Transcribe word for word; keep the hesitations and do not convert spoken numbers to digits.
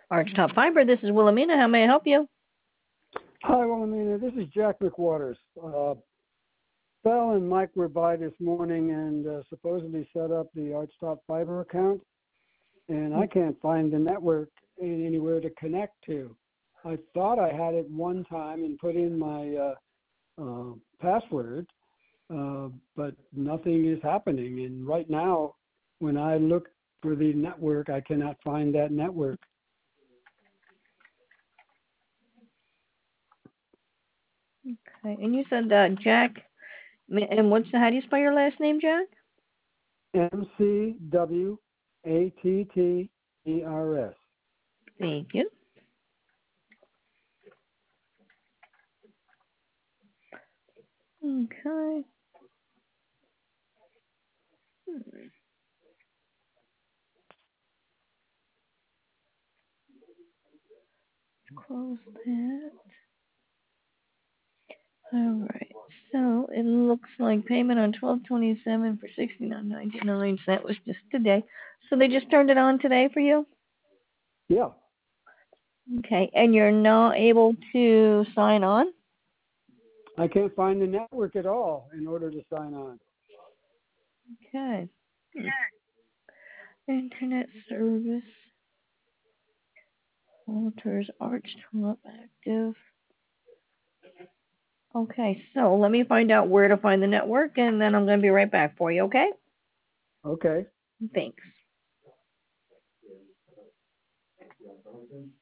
Archtop Fiber, this is Wilhelmina. How may I help you? Hi, Wilhelmina. This is Jack McWaters. Uh, Bell and Mike were by this morning and uh, supposedly set up the Archtop Fiber account, and I can't find the network in anywhere to connect to. I thought I had it one time and put in my uh, uh, password, uh, but nothing is happening. And right now, when I look for the network, I cannot find that network. Okay, and you said uh, Jack, and what's the, how do you spell your last name, Jack? M C W A T T E R S. Thank you. Okay. Hmm. Close that. All right. So it looks like payment on twelve twenty-seven for sixty-nine ninety-nine. That was just today. So they just turned it on today for you? Yeah. Okay. And you're not able to sign on? I can't find the network at all in order to sign on. Okay. Internet service. Walters Archtop active. Okay, so let me find out where to find the network, and then I'm going to be right back for you, okay? Okay. Thanks.